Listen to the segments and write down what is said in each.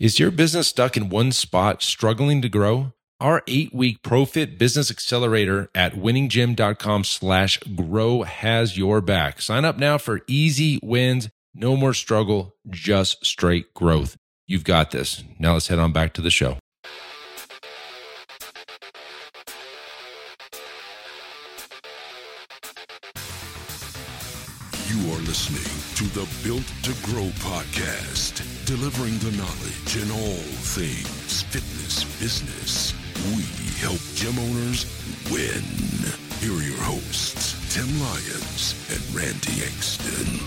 Is your business stuck in one spot, struggling to grow? Our 8-week ProFit Business Accelerator at winninggym.com/grow has your back. Sign up now for easy wins, no more struggle, just straight growth. You've got this. Now let's head on back to the show. You are listening to the Built to Grow podcast, delivering the knowledge in all things fitness business. We help gym owners win. Here are your hosts, Tim Lyons and Randy Exton.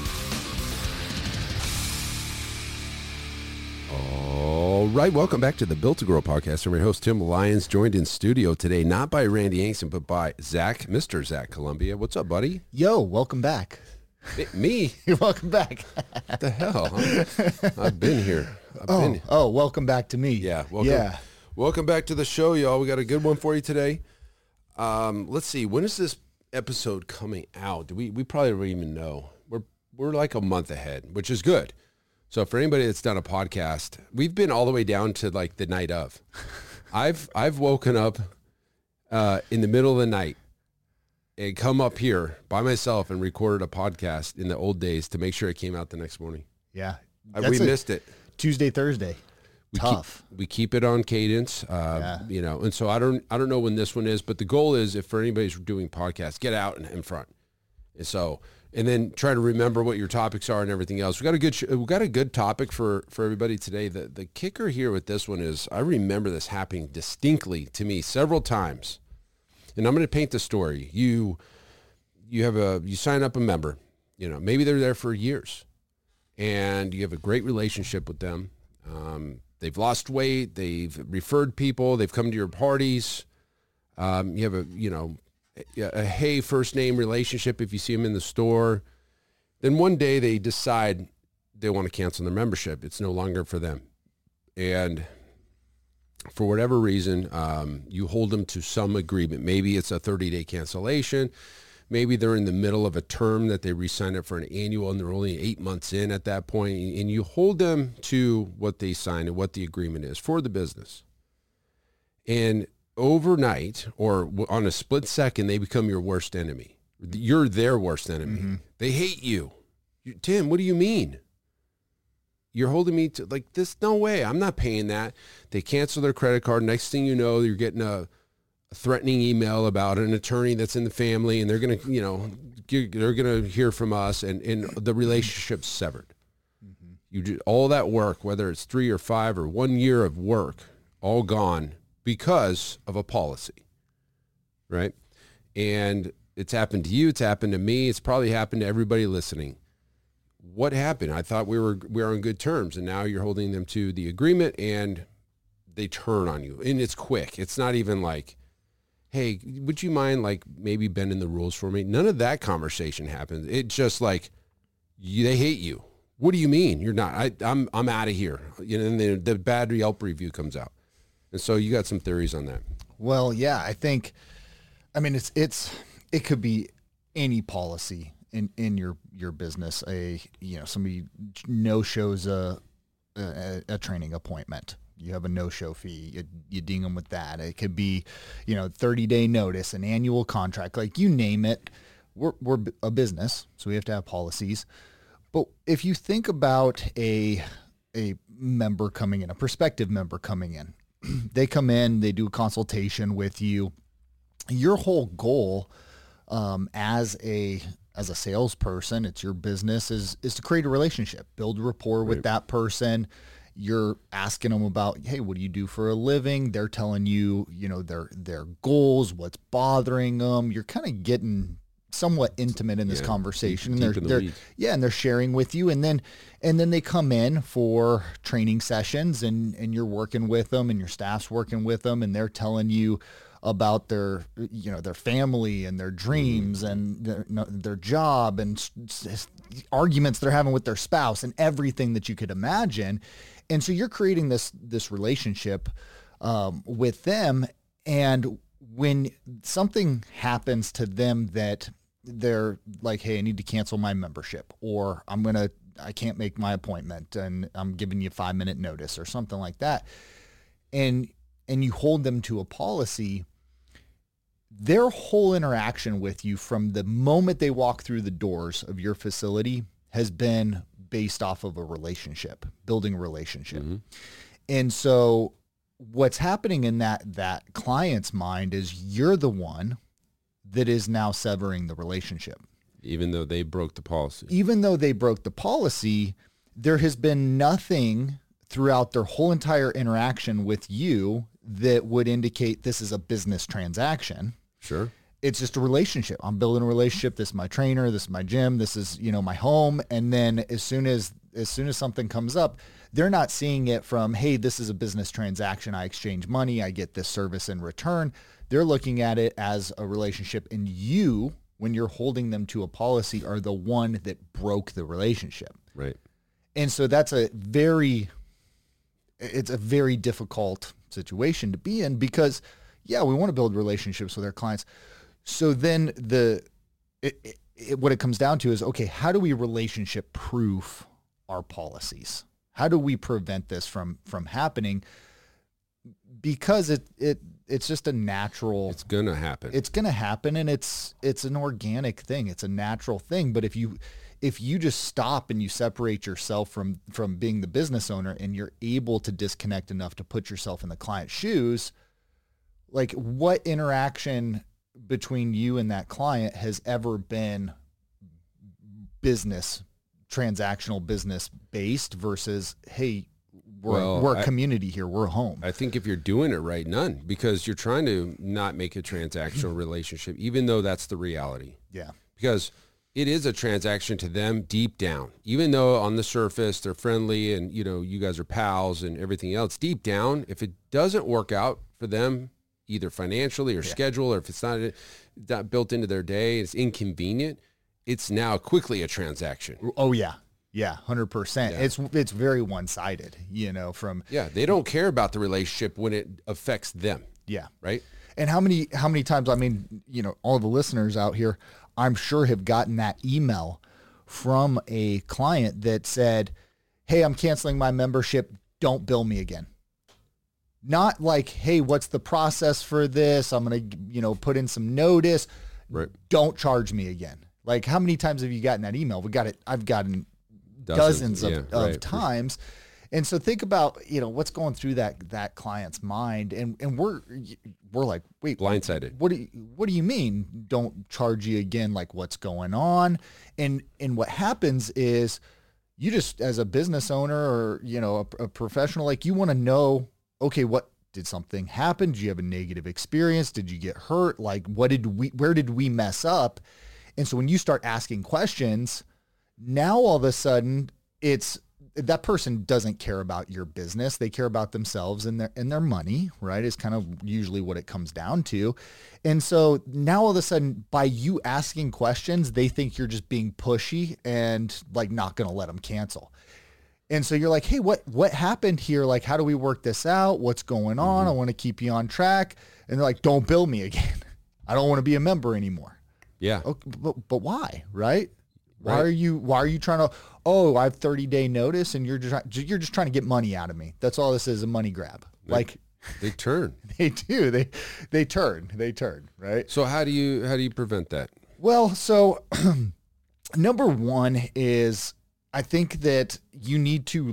All right, welcome back to the Built to Grow podcast. I'm your host, Tim Lyons, joined in studio today, not by Randy Exton, but by Mr. Zach Columbia. What's up, buddy? Yo, welcome back. Me? You're welcome back. What the hell? I've been here. Welcome back to me. Yeah, welcome back to the show, y'all. We got a good one for you today. Let's see. When is this episode coming out? We probably don't even know. We're like a month ahead, which is good. So for anybody that's done a podcast, we've been all the way down to like the night of. I've woken up in the middle of the night and come up here by myself and recorded a podcast in the old days to make sure it came out the next morning. Yeah. We missed it. Tuesday, Thursday. Tough. We keep it on cadence, you know, and so I don't know when this one is, but the goal is, if for anybody's doing podcasts, get out in front. And so, and then try to remember what your topics are and everything else. We got a good topic for everybody today. The kicker here with this one is, I remember this happening distinctly to me several times. And I'm going to paint the story. You sign up a member, you know, maybe they're there for years and you have a great relationship with them. They've lost weight. They've referred people. They've come to your parties. You have a hey, first name relationship if you see them in the store. Then one day they decide they want to cancel their membership. It's no longer for them. And for whatever reason, you hold them to some agreement. Maybe it's a 30-day cancellation. Maybe they're in the middle of a term that they re-sign up for an annual and they're only 8 months in at that point, and you hold them to what they signed and what the agreement is for the business. And overnight, or on a split second, they become your worst enemy. You're their worst enemy. Mm-hmm. They hate you. Tim, what do you mean? You're holding me to like this? No way. I'm not paying that. They cancel their credit card. Next thing you know, you're getting a threatening email about an attorney that's in the family, and they're going to hear from us, and the relationship's severed. Mm-hmm. You do all that work, whether it's 3 or 5 or 1 year of work, all gone because of a policy, right? And it's happened to you. It's happened to me. It's probably happened to everybody listening. What happened? I thought we were on good terms, and now you're holding them to the agreement, and they turn on you, and it's quick. It's not even like, hey, would you mind like maybe bending the rules for me? None of that conversation happens. It's just like, they hate you. What do you mean? You're not. I'm out of here. You know, and the bad Yelp review comes out, and so you got some theories on that. Well, yeah, I mean, it could be any policy in your business. Somebody no-shows a training appointment. You have a no-show fee. You ding them with that. It could be, 30-day notice, an annual contract, like you name it. We're a business, so we have to have policies. But if you think about a member coming in, a prospective member coming in, they come in, they do a consultation with you. Your whole goal as a salesperson, it's your business, is to create a relationship, build rapport with that person. You're asking them about, hey, what do you do for a living? They're telling you, their goals, what's bothering them. You're kind of getting somewhat intimate in this conversation, and they're sharing with you, and then they come in for training sessions, and you're working with them, and your staff's working with them, and they're telling you about their family and their dreams and their job and arguments they're having with their spouse and everything that you could imagine. And so you're creating this relationship with them. And when something happens to them that they're like, hey, I need to cancel my membership, or I'm going to I can't make my appointment and I'm giving you 5-minute notice or something like that. And you hold them to a policy, their whole interaction with you from the moment they walk through the doors of your facility has been based off of a relationship, building a relationship. Mm-hmm. And so what's happening in that client's mind is you're the one that is now severing the relationship. Even though they broke the policy. Even though they broke the policy, there has been nothing throughout their whole entire interaction with you that would indicate this is a business transaction. Sure. It's just a relationship. I'm building a relationship. This is my trainer. This is my gym. This is, my home. And then as soon as something comes up, they're not seeing it from, hey, this is a business transaction. I exchange money. I get this service in return. They're looking at it as a relationship. And you, when you're holding them to a policy, are the one that broke the relationship. Right. And so it's a very difficult situation to be in because, yeah, we want to build relationships with our clients. So then what it comes down to is, okay, how do we relationship proof our policies? How do we prevent this from happening? Because it's just a natural. It's gonna happen. It's gonna happen, and it's an organic thing. It's a natural thing. But if you just stop and you separate yourself from being the business owner, and you're able to disconnect enough to put yourself in the client's shoes, like what interaction between you and that client has ever been transactional business based versus, hey, we're a community here. We're home. I think if you're doing it right, none, because you're trying to not make a transactional relationship, even though that's the reality. Yeah. Because it is a transaction to them deep down, even though on the surface they're friendly and, you guys are pals and everything else. Deep down, if it doesn't work out for them, either financially or schedule, or if it's not built into their day, it's inconvenient, it's now quickly a transaction. Oh, yeah. Yeah, 100%. Yeah. It's very one-sided, they don't care about the relationship when it affects them. Yeah. Right? And how many times, all the listeners out here, I'm sure have gotten that email from a client that said, hey, I'm canceling my membership. Don't bill me again. Not like, hey, what's the process for this? I'm going to, put in some notice. Right. Don't charge me again. Like, how many times have you gotten that email? I've gotten dozens of times. And so think about, what's going through that client's mind. And we're like, wait, blindsided. What do you mean don't charge you again? Like, what's going on? And what happens is you just, as a business owner or, a professional, like, you want to know, okay, did something happen? Did you have a negative experience? Did you get hurt? Like, where did we mess up? And so when you start asking questions, now all of a sudden it's that person doesn't care about your business. They care about themselves and their money, right? Is kind of usually what it comes down to. And so now all of a sudden by you asking questions, they think you're just being pushy and like not going to let them cancel. And so you're like, hey, what happened here? Like, how do we work this out? What's going on? Mm-hmm. I want to keep you on track. And they're like, don't bill me again. I don't want to be a member anymore. Yeah. Okay, but why? Right? Why are you trying to, I have 30-day notice and you're just trying to get money out of me. That's all this is, a money grab. They turn. They do. They turn, right? So how do you prevent that? Well, so number one is I think that you need to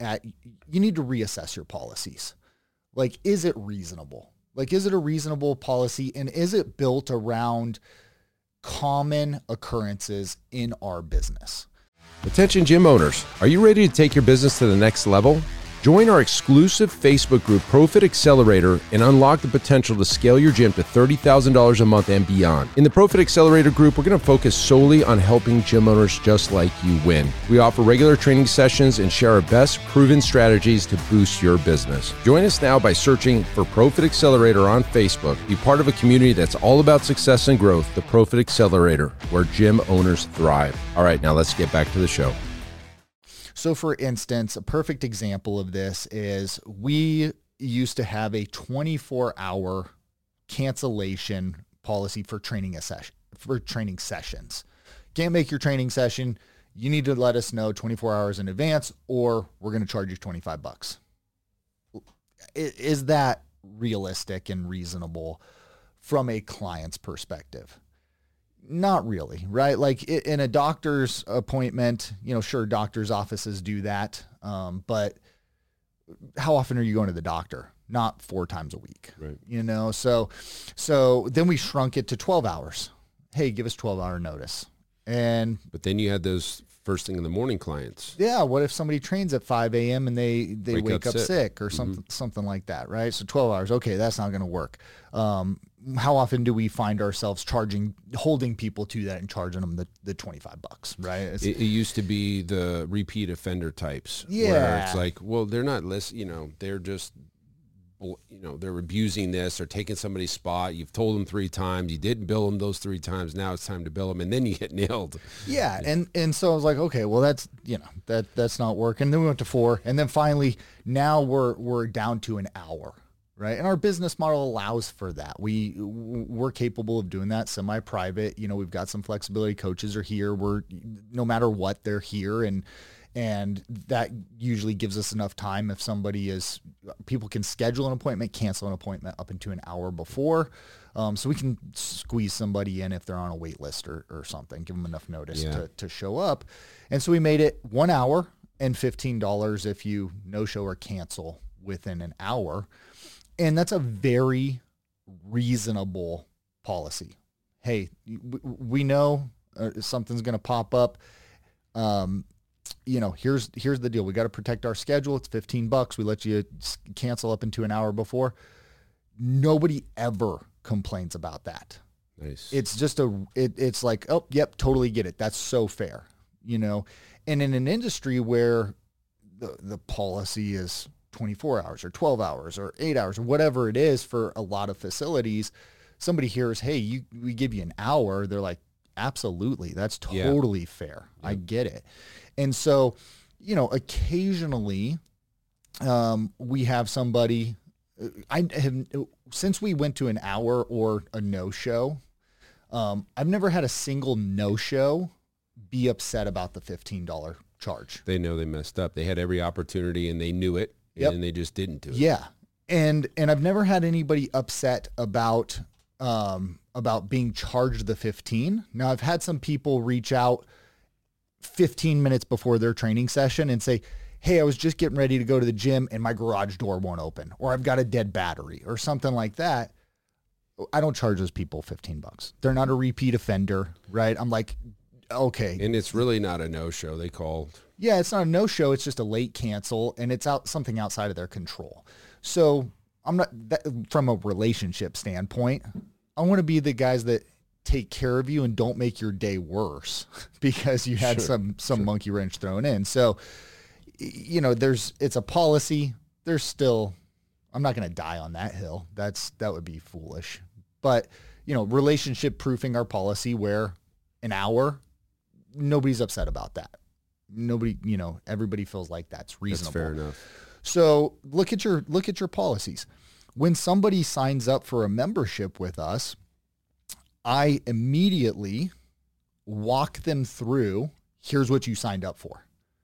reassess your policies. Like, is it reasonable? Like, is it a reasonable policy, and is it built around common occurrences in our business? Attention gym owners, are you ready to take your business to the next level? Join our exclusive Facebook group, Profit Accelerator, and unlock the potential to scale your gym to $30,000 a month and beyond. In the Profit Accelerator group, we're going to focus solely on helping gym owners just like you win. We offer regular training sessions and share our best proven strategies to boost your business. Join us now by searching for Profit Accelerator on Facebook. Be part of a community that's all about success and growth, the Profit Accelerator, where gym owners thrive. All right, now let's get back to the show. So for instance, a perfect example of this is we used to have a 24-hour cancellation policy for training sessions. Can't make your training session, you need to let us know 24 hours in advance or we're going to charge you $25. Is that realistic and reasonable from a client's perspective? Not really, right? Like in a doctor's appointment, sure, doctor's offices do that. But how often are you going to the doctor? Not 4 times a week, right? So then we shrunk it to 12 hours. Hey, give us 12-hour notice. But then you had those first thing in the morning clients. Yeah. What if somebody trains at 5 a.m. and they wake up sick or something like that, right? So 12 hours. Okay. That's not going to work. How often do we find ourselves holding people to that and charging them the $25, right? It used to be the repeat offender types. Yeah. Where it's like, well, they're not listening, they're just, they're abusing this or taking somebody's spot. You've told them 3 times. You didn't bill them those 3 times. Now it's time to bill them. And then you get nailed. Yeah. And so I was like, okay, well, that's, that's not working. Then we went to 4. And then finally, now we're down to an hour. Right. And our business model allows for that. We're capable of doing that semi-private. We've got some flexibility. Coaches are here. No matter what, they're here. And that usually gives us enough time if people can schedule an appointment, cancel an appointment up into an hour before. So we can squeeze somebody in if they're on a wait list or something, give them enough notice to show up. And so we made it 1 hour and $15 if you no show or cancel within an hour. And that's a very reasonable policy. Hey, we know something's going to pop up. Here's the deal. We got to protect our schedule. It's $15. We let you cancel up into an hour before. Nobody ever complains about that. Nice. It's just it's like, oh, yep, totally get it. That's so fair, And in an industry where the policy is 24 hours or 12 hours or 8 hours or whatever it is for a lot of facilities, somebody hears, hey, we give you an hour. They're like, absolutely. That's totally fair. I get it. And so, occasionally we have somebody, since we went to an hour or a no-show, I've never had a single no-show be upset about the $15 charge. They know they messed up. They had every opportunity and they knew it. And they just didn't do it. Yeah. And I've never had anybody upset about being charged the 15. Now I've had some people reach out 15 minutes before their training session and say, hey, I was just getting ready to go to the gym and my garage door won't open, or I've got a dead battery or something like that. I don't charge those people $15. They're not a repeat offender, right? I'm like, okay. And it's really not a no-show. They called. Yeah, it's not a no-show. It's just a late cancel, and it's something outside of their control. So I'm not from a relationship standpoint. I want to be the guys that take care of you and don't make your day worse because you had some monkey wrench thrown in. So, it's a policy. There's still, I'm not going to die on that hill. That would be foolish. But relationship proofing our policy where an hour, nobody's upset about that. Nobody, everybody feels like that's reasonable. That's fair enough. So look at your policies. When somebody signs up for a membership with us, I immediately walk them through, here's what you signed up for.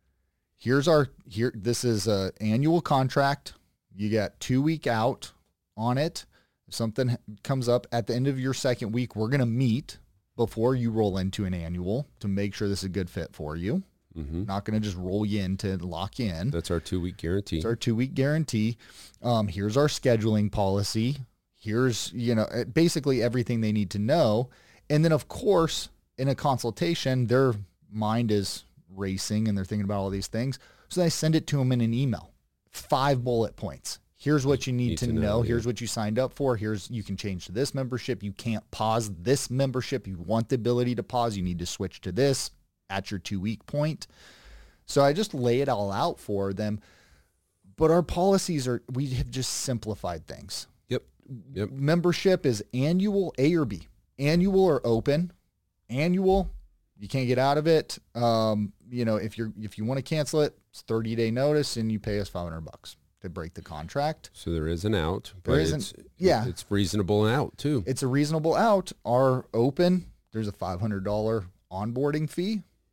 This is an annual contract. You got 2 week out on it. If something comes up at the end of your second week, we're going to meet before you roll into an annual to make sure this is a good fit for you. Mm-hmm. Not going to just roll you in to lock in. That's our 2 week guarantee. It's our 2 week guarantee. Here's our scheduling policy. Here's, basically everything they need to know. And then of course, in a consultation, their mind is racing and they're thinking about all these things. So I send it to them in an email, 5 bullet points. Here's what you need to know. Here's what you signed up for. You can change to this membership. You can't pause this membership. You want the ability to pause. You need to switch to this at your 2 week point. So I just lay it all out for them. But our policies we have just simplified things. Yep. Membership is annual, A or B. Annual or open. Annual, you can't get out of it. If you want to cancel it, it's 30-day notice and you pay us $500 to break the contract. So there is an out, but it's reasonable and out too. It's a reasonable out. Our open, there's a $500 onboarding fee.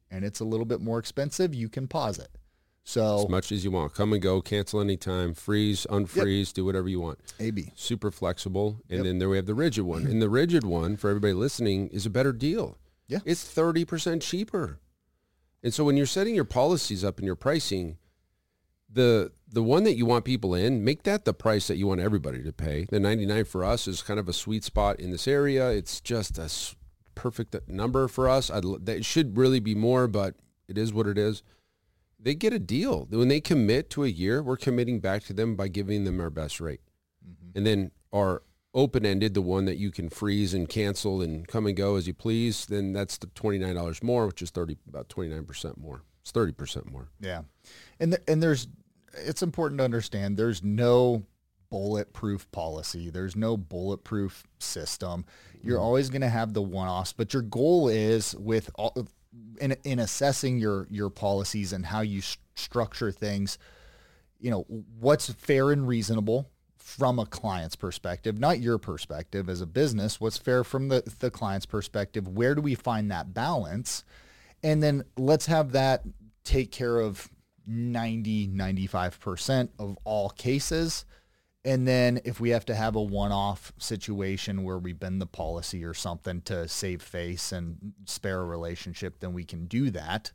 and it's a little bit more expensive, you can pause it. So as much as you want, come and go, cancel anytime, freeze, unfreeze, do whatever you want. AB. Super flexible. And then there we have the rigid one. And the rigid one, for everybody listening, is a better deal. Yeah. It's 30% cheaper. And so when you're setting your policies up and your pricing, the one that you want people in, make that the price that you want everybody to pay. The $99 for us is kind of a sweet spot in this area. It's just a perfect number for us. It should really be more, but it is what it is. They get a deal. When they commit to a year, we're committing back to them by giving them our best rate. Mm-hmm. And then our open-ended, the one that you can freeze and cancel and come and go as you please, then that's the $29 more, which is about 29% more. It's 30% more. Yeah. And it's important to understand there's no bulletproof policy. There's no bulletproof system. You're always going to have the one-offs, but your goal is with all in assessing your policies and how you structure things, what's fair and reasonable from a client's perspective, not your perspective as a business, what's fair from the client's perspective, where do we find that balance? And then let's have that take care of 95% of all cases. And then if we have to have a one-off situation where we bend the policy or something to save face and spare a relationship, then we can do that.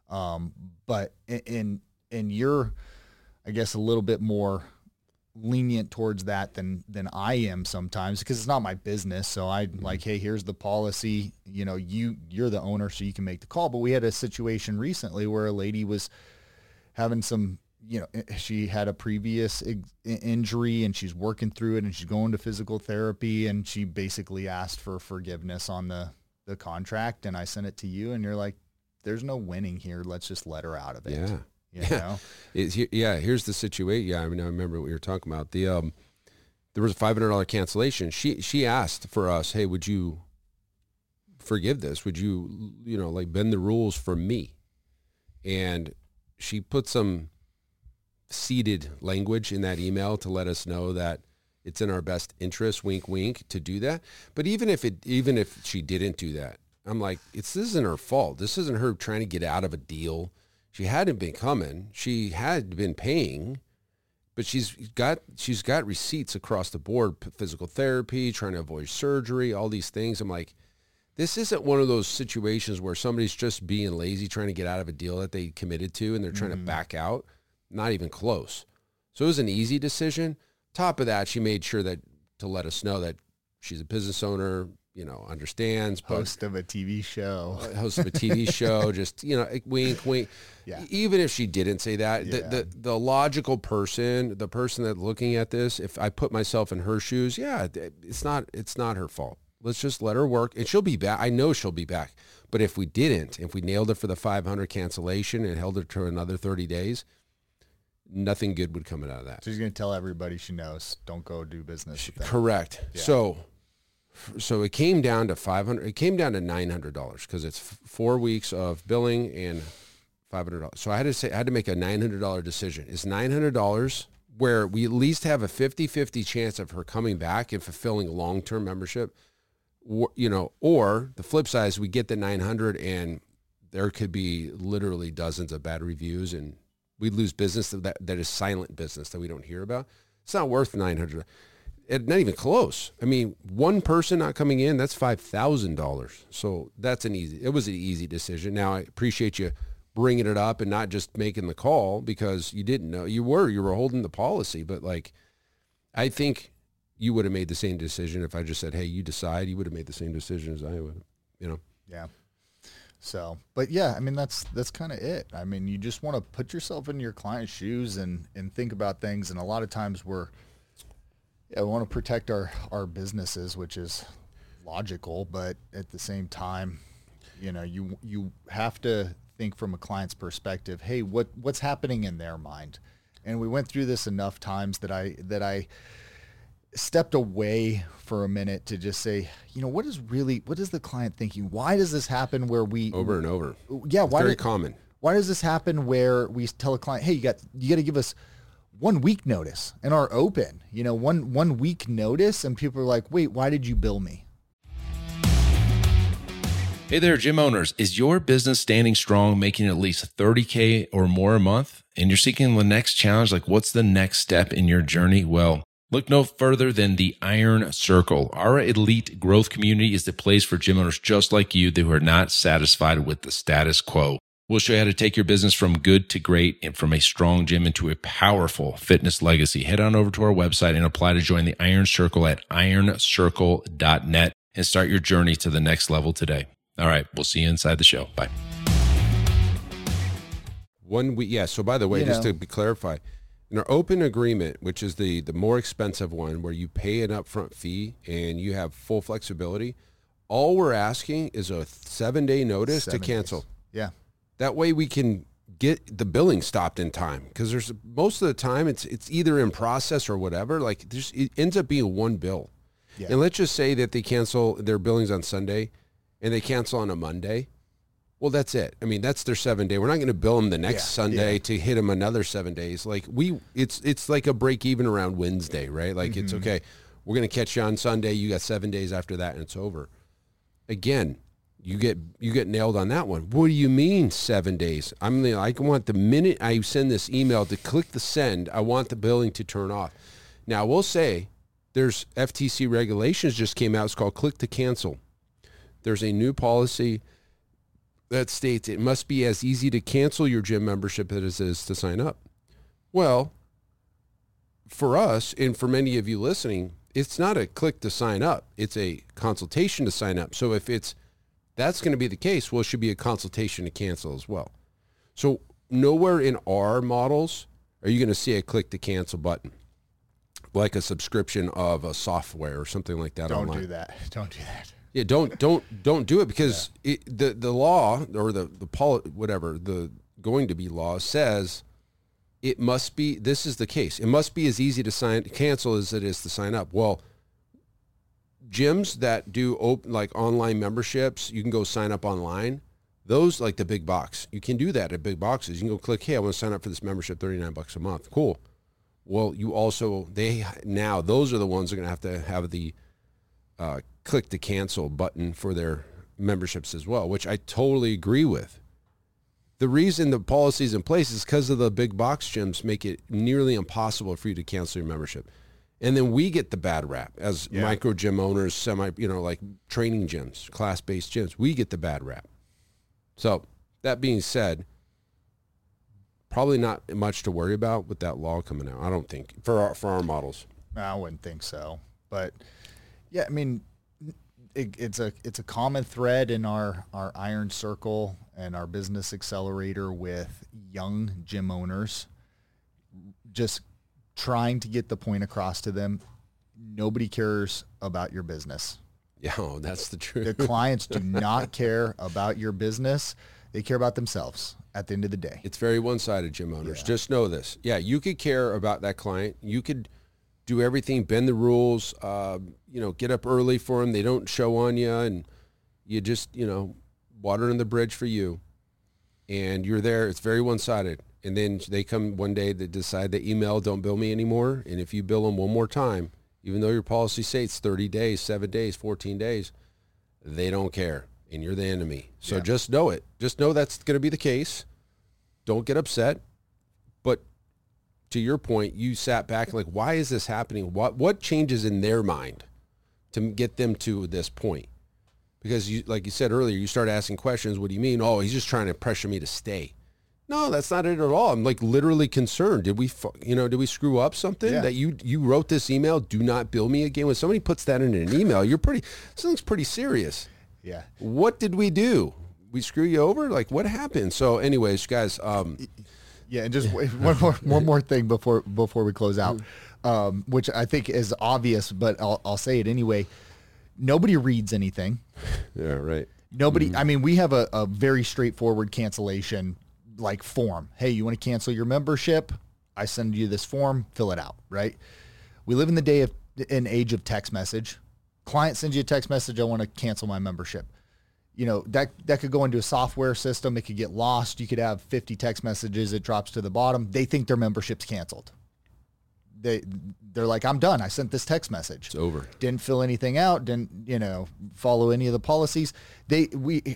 But in you're, I guess, a little bit more lenient towards that than I am sometimes, because it's not my business. So I like, hey, here's the policy. You're the owner, so you can make the call. But we had a situation recently where a lady was having some, she had a previous injury and she's working through it and she's going to physical therapy, and she basically asked for forgiveness on the contract. And I sent it to you and you're like, there's no winning here. Let's just let her out of it. Yeah. Here's the situation. Yeah. I mean, I remember what you were talking about. There was a $500 cancellation. She asked for us, hey, would you forgive this? Would you, bend the rules for me? And she put some seeded language in that email to let us know that it's in our best interest, wink, wink, to do that. But even if she didn't do that, I'm like, this isn't her fault. This isn't her trying to get out of a deal. She hadn't been coming. She had been paying, but she's got receipts across the board, physical therapy, trying to avoid surgery, all these things. I'm like, this isn't one of those situations where somebody's just being lazy, trying to get out of a deal that they committed to, and they're trying to back out. Not even close. So it was an easy decision. Top of that, she made sure to let us know that she's a business owner, understands. Host of a TV show. Just, wink, wink. Yeah. Even if she didn't say that, the logical person, the person that's looking at this, if I put myself in her shoes, it's not her fault. Let's just let her work, and she'll be back. I know she'll be back. But if we nailed it for the 500 cancellation and held her to another 30 days, nothing good would come out of that. So she's going to tell everybody she knows, don't go do business with them. Correct. Yeah. So it came down to $500. It came down to $900 because it's 4 weeks of billing and $500. So I had to make a $900 decision. Is $900 where we at least have a 50-50 chance of her coming back and fulfilling long-term membership, or the flip side is we get the $900 and there could be literally dozens of bad reviews and we'd lose business that is silent business that we don't hear about. It's not worth $900. Not even close. I mean, one person not coming in, that's $5,000. So it was an easy decision. Now I appreciate you bringing it up and not just making the call because you didn't know you were holding the policy. But I think you would have made the same decision if I just said, hey, you decide. You would have made the same decision as I would, Yeah. So, but yeah, I mean, that's kind of it. I mean, you just want to put yourself in your client's shoes and think about things. And a lot of times we want to protect our businesses, which is logical, but at the same time, you have to think from a client's perspective, hey, what's happening in their mind? And we went through this enough times that I stepped away for a minute to just say, what is the client thinking? Why does this happen where we over and over? Yeah. Very common. Why does this happen where we tell a client, hey, you got to give us 1 week notice and are open, 1 week notice. And people are like, wait, why did you bill me? Hey there, gym owners. Is your business standing strong, making at least $30K or more a month? And you're seeking the next challenge, like what's the next step in your journey? Well, look no further than the Iron Circle. Our elite growth community is the place for gym owners just like you who are not satisfied with the status quo. We'll show you how to take your business from good to great and from a strong gym into a powerful fitness legacy. Head on over to our website and apply to join the Iron Circle at ironcircle.net and start your journey to the next level today. All right, we'll see you inside the show. Bye. So by the way, just to be clarified, in our open agreement, which is the more expensive one where you pay an upfront fee and you have full flexibility, all we're asking is a 7-day notice to cancel. Days. Yeah. That way we can get the billing stopped in time, because there's most of the time it's either in process or whatever. Like it ends up being one bill. Yeah. And let's just say that they cancel their billings on Sunday and they cancel on a Monday. Well, that's it. I mean, that's their 7-day. We're not going to bill them the next Sunday to hit them another 7 days. Like it's like a break even around Wednesday, right? Like it's okay. We're going to catch you on Sunday. You got 7 days after that and it's over. Again, you get nailed on that one. What do you mean 7 days? I want the minute I send this email to click the send, I want the billing to turn off. Now, we'll say there's FTC regulations just came out. It's called click to cancel. There's a new policy that states it must be as easy to cancel your gym membership as it is to sign up. Well, for us and for many of you listening, it's not a click to sign up. It's a consultation to sign up. So if that's going to be the case, well, it should be a consultation to cancel as well. So nowhere in our models are you going to see a click to cancel button, like a subscription of a software or something like that. Don't do that. Don't do that. Yeah, don't do it, because the law or the going to be law says it must be. This is the case. It must be as easy to cancel as it is to sign up. Well, gyms that do like online memberships, you can go sign up online. Those, like the big box, you can do that at big boxes. You can go click, hey, I want to sign up for this membership, $39 a month. Cool. Well, those are the ones that are going to have the click to cancel button for their memberships as well, which I totally agree with. The reason the policy is in place is because of the big box gyms make it nearly impossible for you to cancel your membership. And then we get the bad rap as micro gym owners, like training gyms, class-based gyms. We get the bad rap. So that being said, probably not much to worry about with that law coming out, I don't think, for our models. I wouldn't think so. But, yeah, I mean, it's a common thread in our Iron Circle and our business accelerator with young gym owners, just trying to get the point across to them. Nobody cares about your business. Yeah, that's the truth. The clients do not care about your business. They care about themselves at the end of the day. It's very one-sided, gym owners. Just know this. Yeah, you could care about that client. You could do everything, bend the rules, get up early for them. They don't show on you, and you just, water in the bridge for you. And you're there. It's very one-sided. And then they come one day that decide that email, don't bill me anymore. And if you bill them one more time, even though your policy states 30 days, 7 days, 14 days, they don't care. And you're the enemy. So just know it. Just know that's going to be the case. Don't get upset. But to your point, you sat back like, why is this happening? What changes in their mind to get them to this point? Because like you said earlier, you start asking questions. What do you mean? Oh, he's just trying to pressure me to stay. No, that's not it at all. I'm like literally concerned. Did we screw up something that you wrote this email? Do not bill me again. When somebody puts that in an email, something's pretty serious. Yeah. What did we do? We screw you over? Like what happened? So anyways, guys, and just one more thing before we close out, which I think is obvious, but I'll say it anyway. Nobody reads anything. Yeah, right. Nobody. I mean, we have a very straightforward cancellation like form. Hey, you want to cancel your membership? I send you this form, fill it out, right? We live in the age of text message. Client sends you a text message, I want to cancel my membership. That could go into a software system. It could get lost. You could have 50 text messages. It drops to the bottom. They think their membership's canceled. they're like, I'm done. I sent this text message. It's over. Didn't fill anything out. Didn't, follow any of the policies. I've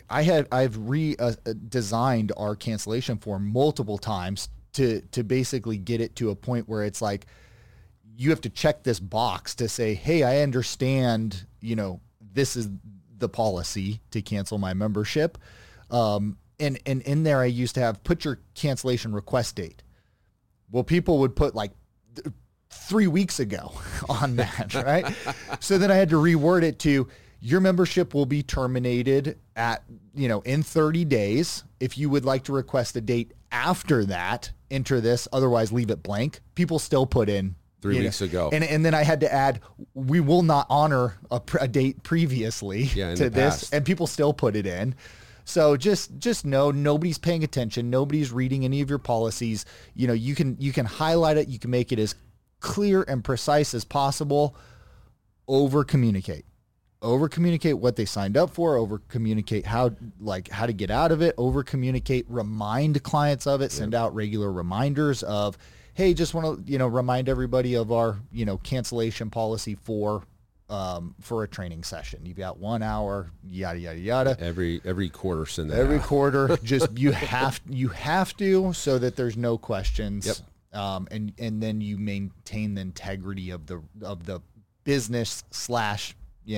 redesigned our cancellation form multiple times to basically get it to a point where it's like, you have to check this box to say, hey, I understand, this is the policy to cancel my membership. And in there, I used to have put your cancellation request date. Well, people would put like 3 weeks ago on that, right? So then I had to reword it to, your membership will be terminated at, in 30 days. If you would like to request a date after that, enter this, otherwise leave it blank. People still put in 3 weeks ago. And then I had to add, we will not honor a date previously to this. Past. And people still put it in. So just know nobody's paying attention. Nobody's reading any of your policies. You can highlight it. You can make it as clear and precise as possible. Over communicate what they signed up for, over communicate how to get out of it, over communicate, remind clients of it, send out regular reminders of, hey, just want to, remind everybody of our, cancellation policy for a training session. You've got 1 hour, yada, yada, yada. Every quarter send that Every out. quarter, just you have to, so that there's no questions. Yep. And then you maintain the integrity of the business /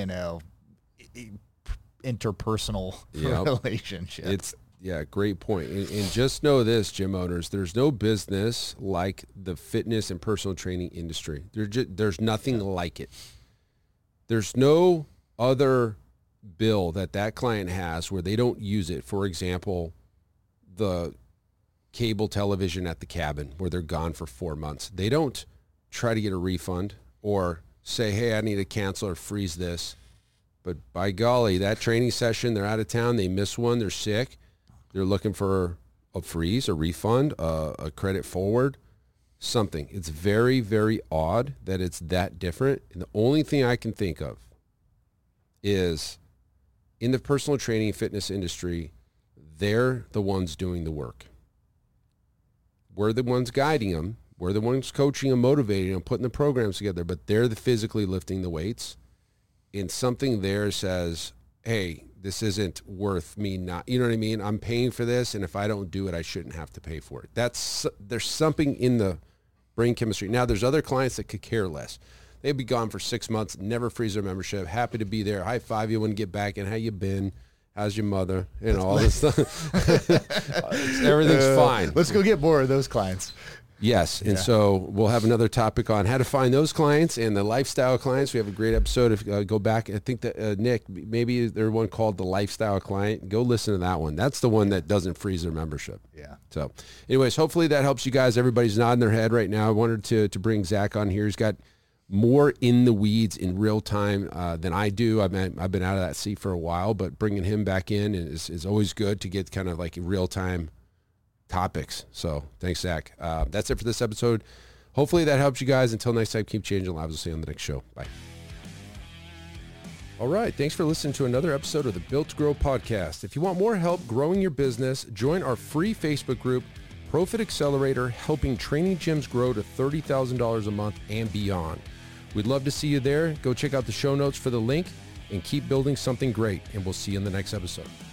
interpersonal relationship. Great point. And just know this, gym owners, there's no business like the fitness and personal training industry. There's nothing like it. There's no other bill that client has where they don't use it. For example, the cable television at the cabin where they're gone for 4 months. They don't try to get a refund or say, hey, I need to cancel or freeze this. But by golly, that training session, they're out of town, they miss one, they're sick, they're looking for a freeze, a refund, a credit forward, something. It's very, very odd that it's that different. And the only thing I can think of is in the personal training fitness industry, they're the ones doing the work. We're the ones guiding them. We're the ones coaching them, motivating them, putting the programs together, but they're physically lifting the weights. And something there says, hey, this isn't worth me not, you know what I mean? I'm paying for this, and if I don't do it, I shouldn't have to pay for it. There's something in the brain chemistry. Now, there's other clients that could care less. They'd be gone for 6 months, never freeze their membership, happy to be there, high five you when you get back, and how you been? How's your mother? And all this stuff. Everything's fine. Let's go get more of those clients. Yes. And so we'll have another topic on how to find those clients and the lifestyle clients. We have a great episode. If go back, I think that Nick, maybe there's one called the lifestyle client. Go listen to that one. That's the one that doesn't freeze their membership. Yeah. So anyways, hopefully that helps you guys. Everybody's nodding their head right now. I wanted to bring Zach on here. He's got more in the weeds in real time than I do. I've been out of that seat for a while, but bringing him back in is always good to get kind of like real time topics. So thanks, Zach. That's it for this episode. Hopefully that helps you guys. Until next time, keep changing lives. We'll see you on the next show. Bye. All right. Thanks for listening to another episode of the Built to Grow podcast. If you want more help growing your business, join our free Facebook group, Profit Accelerator, helping training gyms grow to $30,000 a month and beyond. We'd love to see you there. Go check out the show notes for the link and keep building something great. And we'll see you in the next episode.